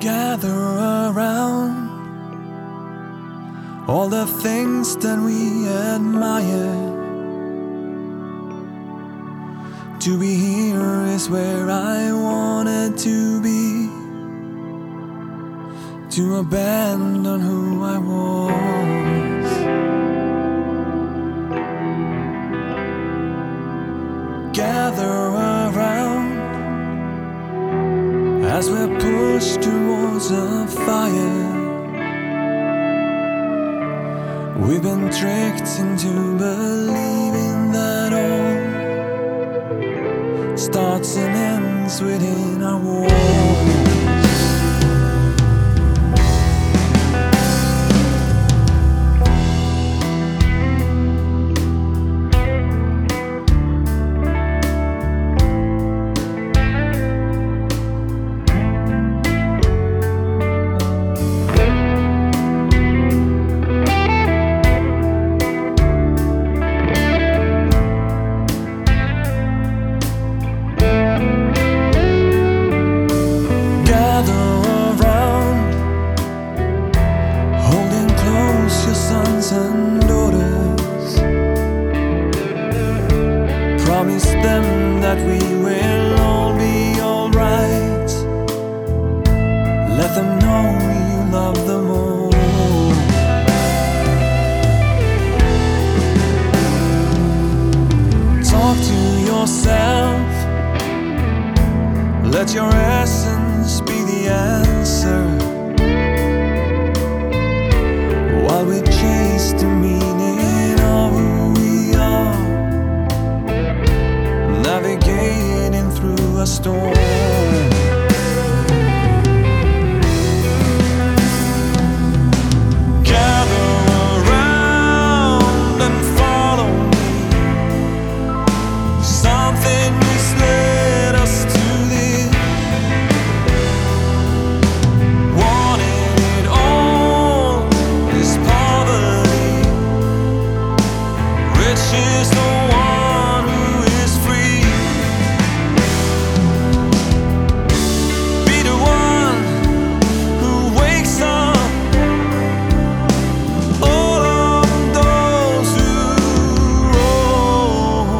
gather around all the things that we admire. To be here is where I wanted to be, to abandon who I was. Gather around as we're pushed towards a fire. We've been tricked into believing that all starts and ends within our walls. Sons and daughters, promise them that we will all be alright. Let them know you love them all. Talk to yourself, let your essence be the answer, while we chase the meaning of who we are, navigating through a storm. Gather around and follow me. Something misled us to this. Wanting it all is poverty. Rich is the one who is free. Be the one who wakes up all of those who roam.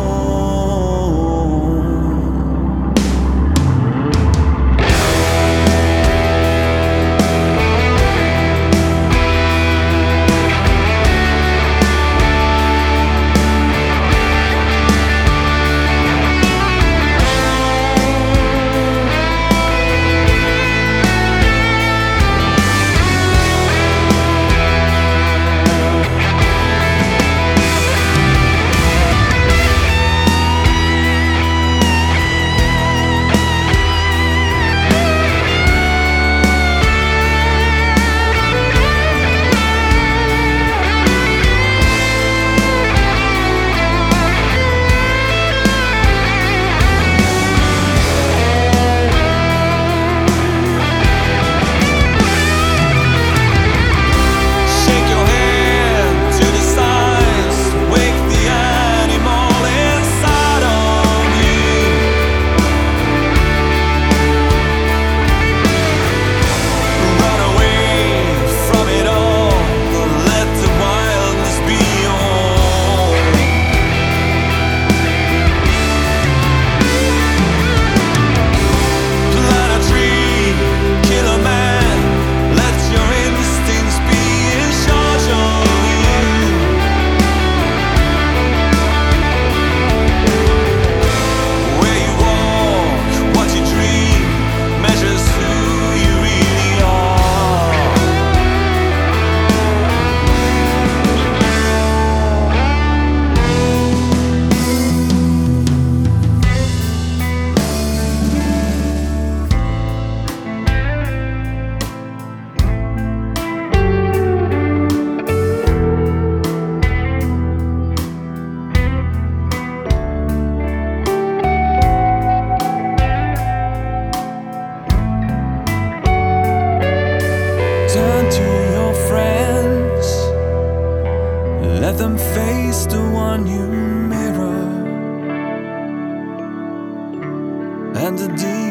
Let them face the one you mirror, and the demons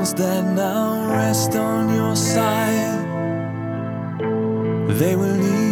ones that now rest on your side, they will lead